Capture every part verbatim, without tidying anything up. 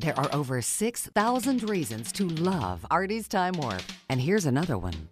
There are over six thousand reasons to love Artie's Time Warp. And here's another one.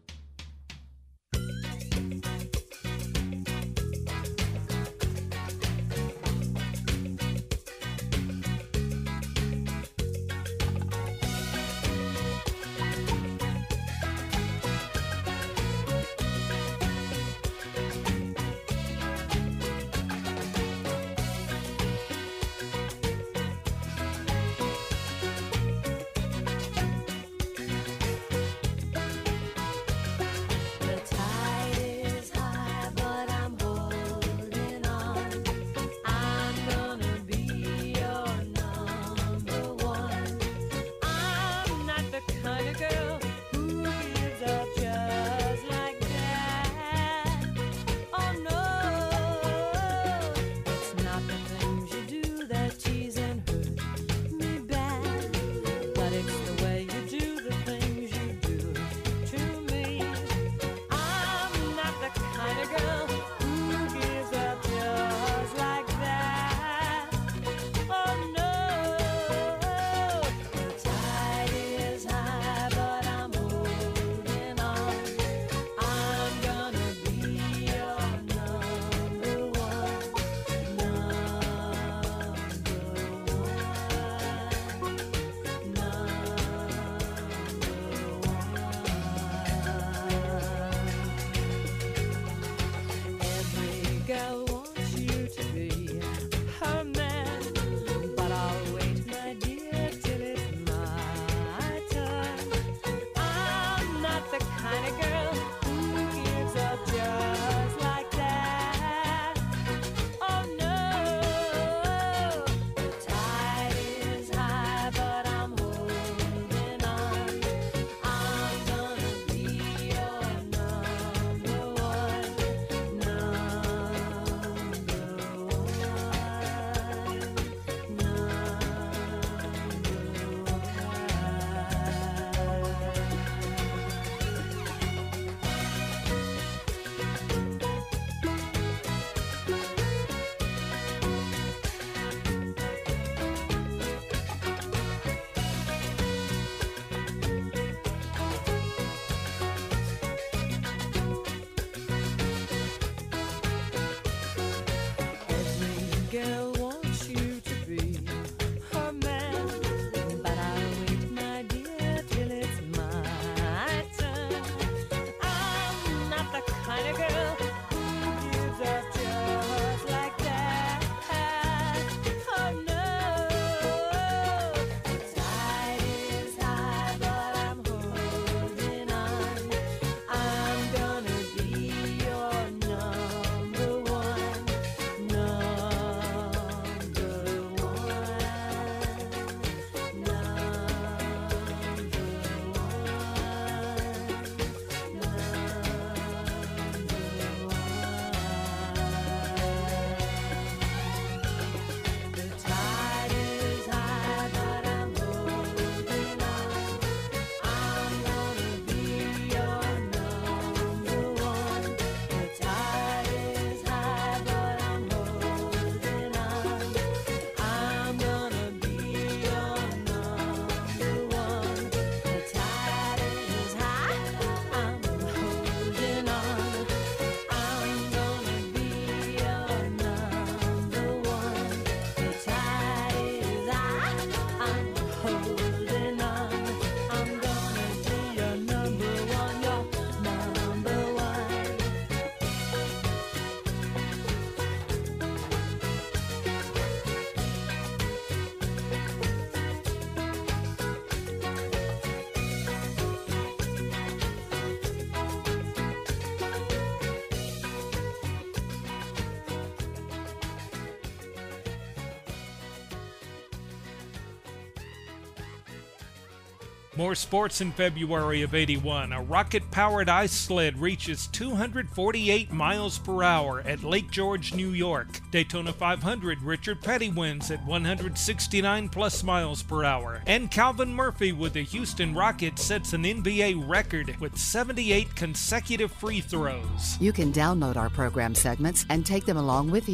More sports in February of eighty-one. A rocket-powered ice sled reaches two hundred forty-eight miles per hour at Lake George, New York. Daytona five hundred, Richard Petty wins at one hundred sixty-nine plus miles per hour. And Calvin Murphy with the Houston Rockets sets an N B A record with seventy-eight consecutive free throws. You can download our program segments and take them along with you.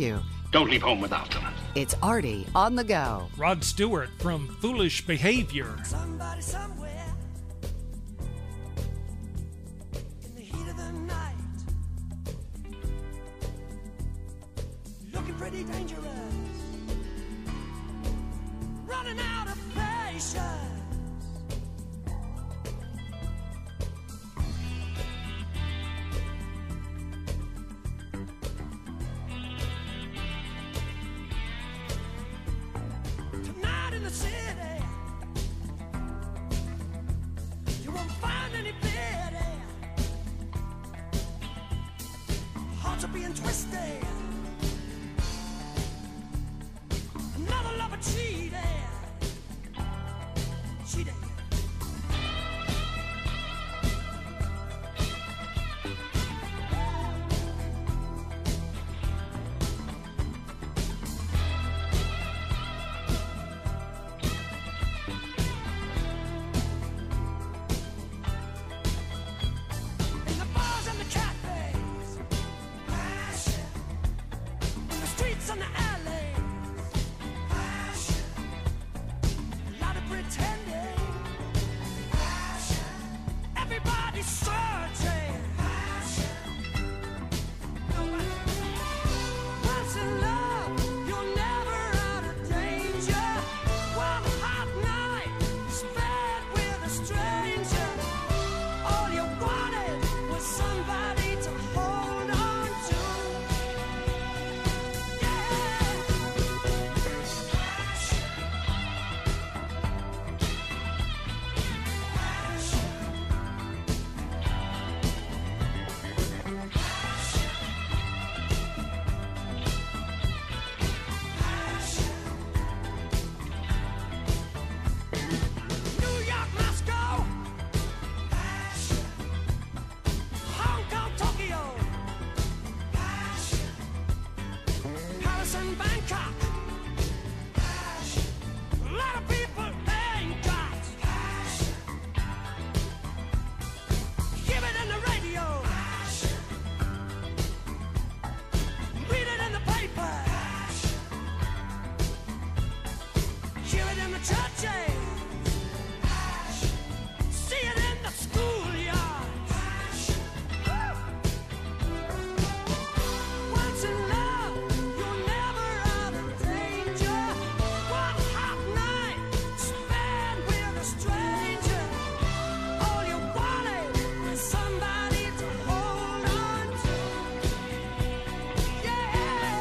Don't leave home without them. It's Artie on the go. Rod Stewart from Foolish Behavior. Somebody somewhere in the heat of the night, looking pretty dangerous, running out of patience. Tonight in the city, you won't find any pity. Hearts are being twisted. Another lover cheated. Cheated. In the bars and the cafes, passion. In the streets and the alleys, passion. A lot of pretending, passion. Everybody's searching, passion. Once in love, you're never out of danger. One hot night spent with a stranger. All you wanted was somebody to hold on to. New York, Moscow, Hong Kong, Tokyo, Paris and Bangkok. A lot of people ain't got. Hear it in the radio, read it in the paper, hear it in the churches. See it in the schoolyard. Once in love, you're never out of danger. One hot night spent with a stranger. All you wanted was somebody to hold on to. Yeah.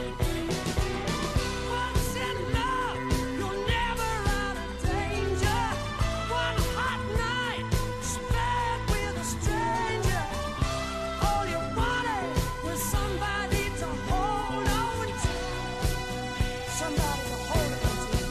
Once in love, you're never out of danger. One hot night spent with a stranger. All you wanted was somebody to hold on to. Somebody to hold on to.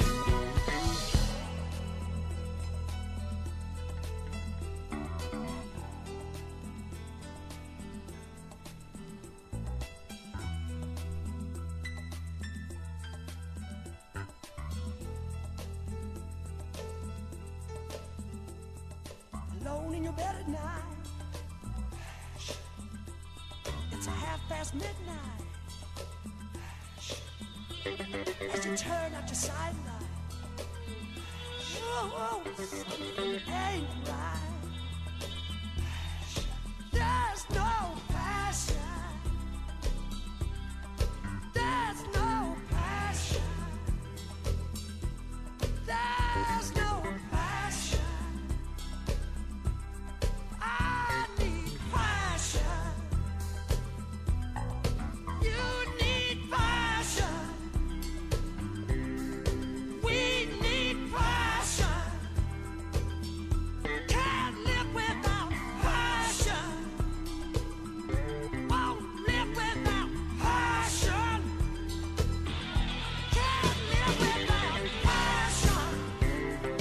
Alone in your bed at night, it's a half past midnight. As you turn out your side light, oh, something ain't right. There's no passion. There's no passion. There's no passion. I need passion. You need passion. We need passion. Can't live without passion. Won't live without passion. Can't live without passion.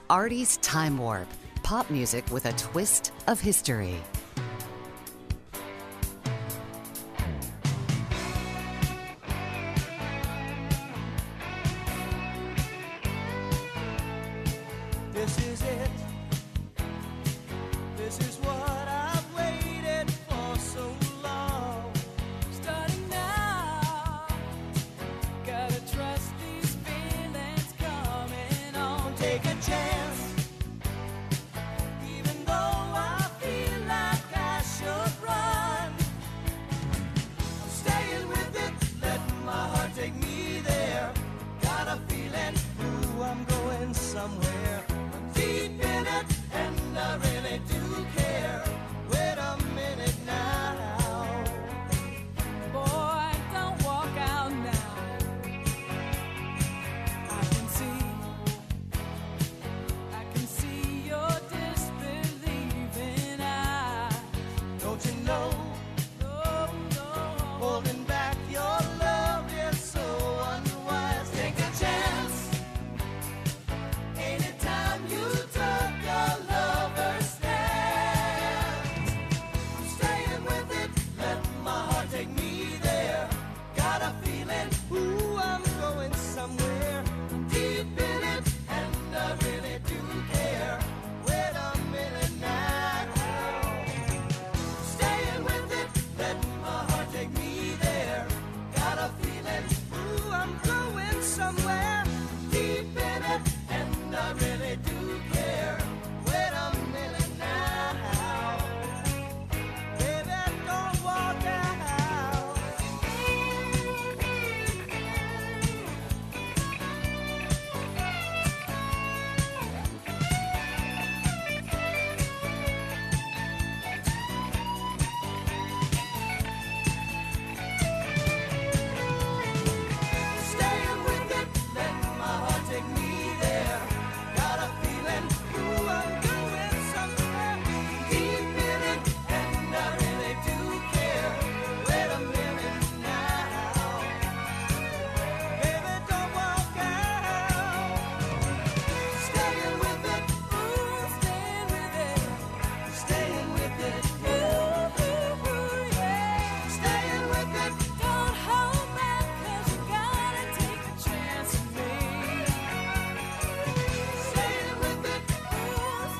Artie's Time Warp. Pop music with a twist of history. This is it. This is what I've waited for so long. Starting now, gotta trust these feelings coming on. Take a chance, even though I feel like I should run. I'm staying with it, letting my heart take me there. Got a feeling, ooh, I'm going somewhere. I'm deep in it, and I really do care. Wait a minute now. Boy, don't walk out now. I can see, I can see your disbelieving eyes. Don't you know? No, no. Holding back your love is so unwise. Take a chance. Anytime you took a lover's stand, I'm staying with it, let my heart take me there. Got a feeling, ooh, I'm going somewhere. I'm deep in it, and I really do care. Wait a minute now. Staying with it, let my heart take me there. Got a feeling, ooh, I'm going somewhere. Deep in it, and I really do care. Wait a minute now. Baby, don't walk out. Staying with it, let my heart take me there. Got a feeling, ooh, I'm going somewhere. Deep in it, and I really do care. Wait a minute now. Baby, don't walk out. Staying with it, ooh, staying with it. Staying with it, ooh, ooh, ooh, yeah. Staying with it, don't hold back, 'cause you gotta take a chance with me. Staying with it, ooh,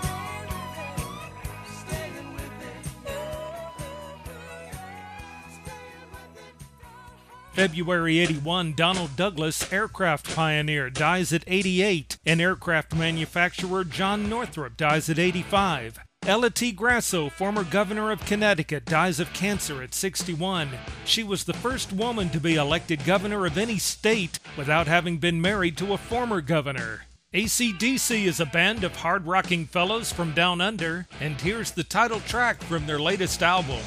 staying with it. Staying with it, ooh, ooh, ooh, yeah. Staying with it, don't hold February eighty-one, Donald Douglas, aircraft pioneer, dies at eighty-eight, and aircraft manufacturer John Northrop dies at eighty-five. Ella T. Grasso, former governor of Connecticut, dies of cancer at sixty-one. She was the first woman to be elected governor of any state without having been married to a former governor. A C D C is a band of hard-rocking fellows from down under, and here's the title track from their latest album.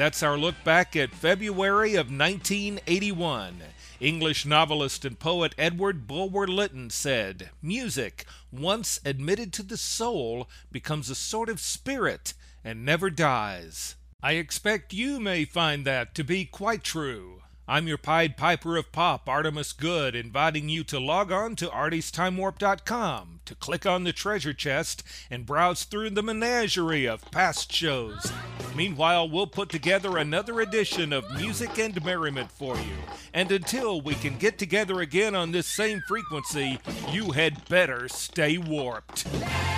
That's our look back at February of nineteen eighty-one. English novelist and poet Edward Bulwer Lytton said, "Music, once admitted to the soul, becomes a sort of spirit and never dies." I expect you may find that to be quite true. I'm your Pied Piper of Pop, Artemis Good, inviting you to log on to arties time warp dot com to click on the treasure chest and browse through the menagerie of past shows. Meanwhile, we'll put together another edition of Music and Merriment for you. And until we can get together again on this same frequency, you had better stay warped.